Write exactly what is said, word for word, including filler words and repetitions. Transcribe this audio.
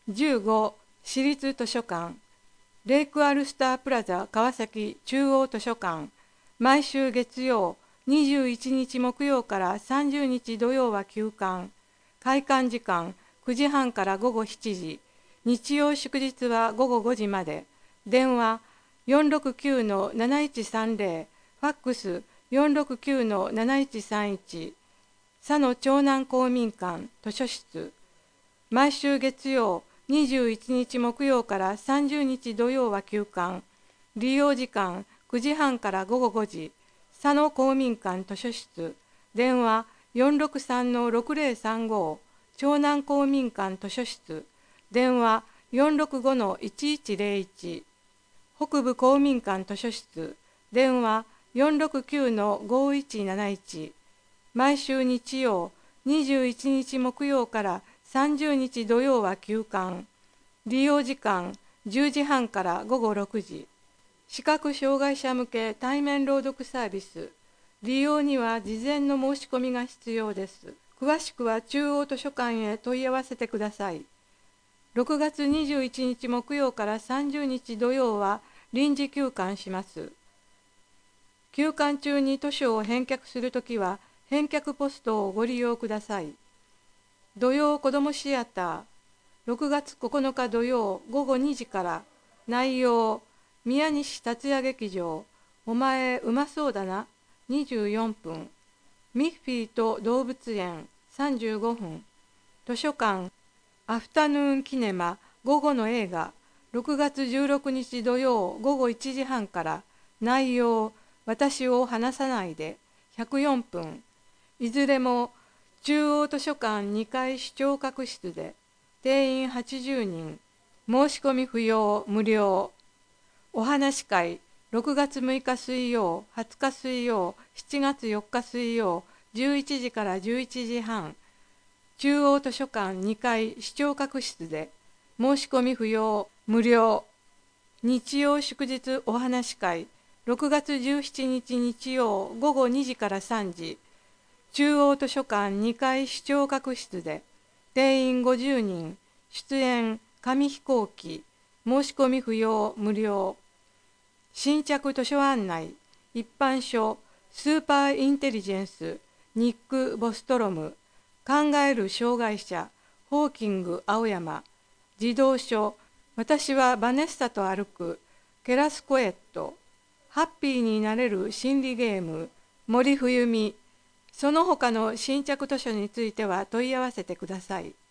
じゅうご私立図書館レイクアルスタープラザ川崎中央図書館毎週月曜にじゅういちにち木曜からさんじゅうにち土曜は休館開館時間くじはんから午後しちじ日曜祝日は午後ごじまで電話 よんろくきゅうのなないちさんぜろ ファックス よんろくきゅうのなないちさんいち佐野長南公民館図書室毎週月曜にじゅういちにち木曜からさんじゅうにち土曜は休館利用時間くじはんから午後ごじ佐野公民館図書室電話 よんろくさんのろくぜろさんご 長南公民館図書室電話 よんろくごのいちいちぜろいち 北部公民館図書室電話 よんろくきゅうのごいちなないち毎週日曜にじゅういちにち木曜からさんじゅうにち土曜は休館利用時間じゅうじはんから午後ろくじ視覚障害者向け対面朗読サービス利用には事前の申し込みが必要です詳しくは中央図書館へ問い合わせてくださいろくがつにじゅういちにち木曜からさんじゅうにち土曜は臨時休館します休館中に図書を返却するときは返却ポストをご利用ください土曜子どもシアターろくがつここのか土曜午後にじから内容宮西達也劇場お前うまそうだなにじゅうよんぷんミッフィーと動物園さんじゅうごふん図書館アフタヌーンキネマ午後の映画ろくがつじゅうろくにち土曜午後いちじはんから内容私を離さないでひゃくよんぷんいずれも中央図書館にかい視聴覚室で定員はちじゅうにん申し込み不要無料お話し会ろくがつむいか水曜はつか水曜しちがつよっか水曜じゅういちじからじゅういちじはん中央図書館にかい視聴覚室で申し込み不要無料日曜祝日お話し会ろくがつじゅうしちにち日曜午後にじからさんじ中央図書館にかい視聴覚室で定員ごじゅうにん出演紙飛行機申し込み不要無料新着図書案内一般書スーパーインテリジェンスニック・ボストロム考える障害者ホーキング青山児童書私はバネッサと歩くケラスコエットハッピーになれる心理ゲーム森冬美その他の新着図書については問い合わせてください。